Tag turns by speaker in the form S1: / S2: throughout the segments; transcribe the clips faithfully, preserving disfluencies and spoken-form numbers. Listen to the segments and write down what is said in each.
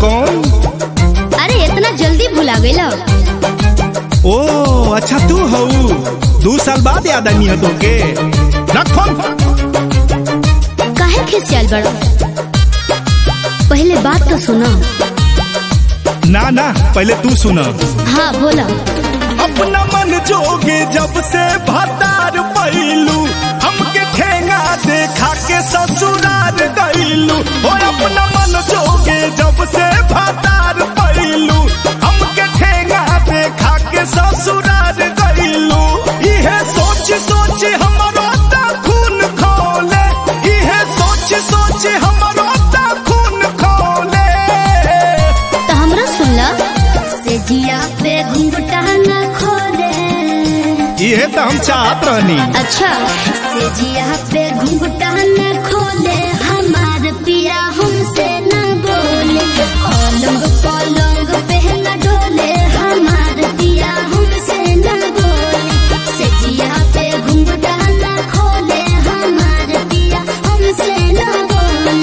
S1: कौन?
S2: अरे इतना जल्दी भुला गईला?
S1: ओ अच्छा तू हऊ। दो साल बाद याद आई है तोके। रख फोन।
S2: काहे खिसियाल बड़ा? पहले बात तो सुना।
S1: ना ना पहले तू सुना।
S2: हाँ बोला।
S1: अपना मन जोगे जब से भतार पैलू, हमके ठेंगा देखा के ससुरार गईलू। और अपना मन जोगे जब से भतार पैलू, हमके ठेंगा देखा के ससुरार गईलू। इहे सोच सोच हमारा ता खून खोले, इहे सोच सोच हमारा ता खून खोले।
S2: तो हमरा सुनला से जिया पे घुंघटा न खोले।
S1: इहे तो हम चाहत रहनी।
S2: अच्छा से जिया पे घुंघटा न खोले, हमार पिया हमसे न बोले। पलंग पलंग पे न डोले, हमार पिया हमसे न बोले। से जिया पे घुंघटा न खोले, हमार पिया हमसे न बोले।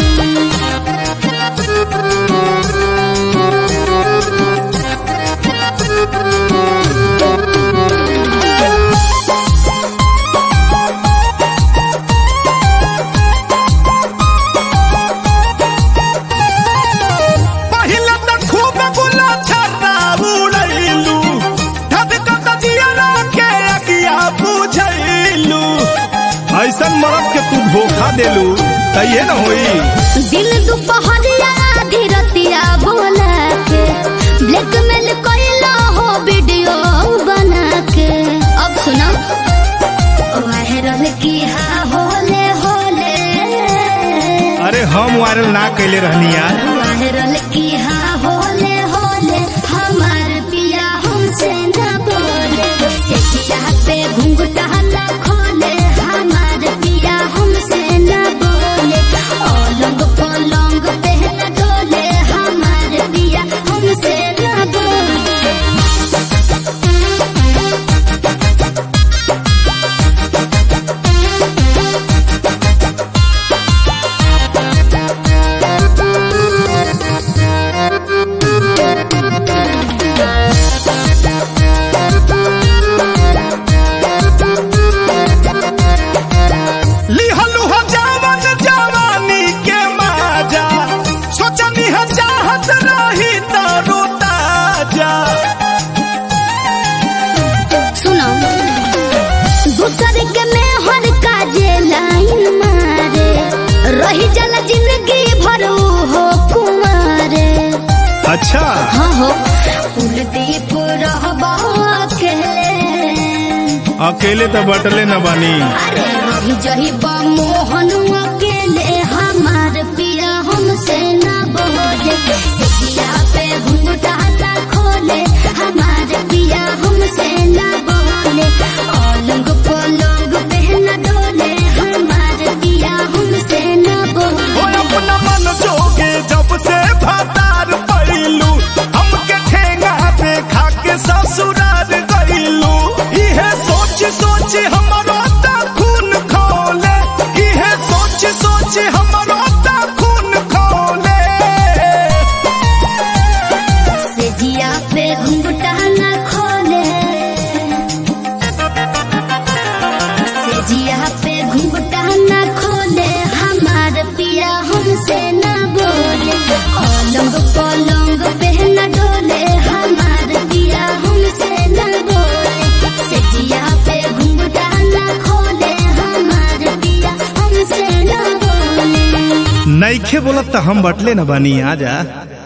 S1: ऐसा मरद के तू धोखा देलू तो ये न होई।
S2: दिल दुपहरिया धीरतिया बोला के ब्लैकमेल कइला हो वीडियो बना के। अब सुना वायरल की हा होले होले।
S1: अरे हम वायरल ना कैले रहनी यार।
S2: वायरल की हा होले होले, हमार पिया हमसे न बोले। से जिया पे घुंघटा न खोले, हमार पिया हमसे न बोले। पलंग पलंग पे न डोले, हमार पिया हमसे न बोले। रही जल जिंदगी भर हो कुमारे।
S1: अच्छा
S2: हाँ हो कुलदीप रहबा अकेले।
S1: अकेले तो बटले न बानी।
S2: अरे रही जही बा मोहन अकेले, हमार पिया हमसे न बोले। सिया पे घुंघटा न खोले, हमार पिया हमसे न बोले। पलंग पलंग पे न डोले, हमार पिया हमसे न बोले।
S1: अपना मन जोगे जब से भतार पैलू, हमके ठेंगा देखा के ससुरार गईलू। इहे सोच सोच हमारा ता खून खोले, इहे सोच सोच हमारा ता खून खोले।
S2: से जिया पे घुंघटा न खोले, से जिया पे घुंघटा न खोले, हमार पिया हमसे न बोले। पलंग पलंग पे न डोले, हमार पिया हमसे न बोले। से जिया पे घुंघटा न खोले, हमार पिया हमसे न बोले।
S1: नईखे बोलत तो हम बटले न बानी। आजा।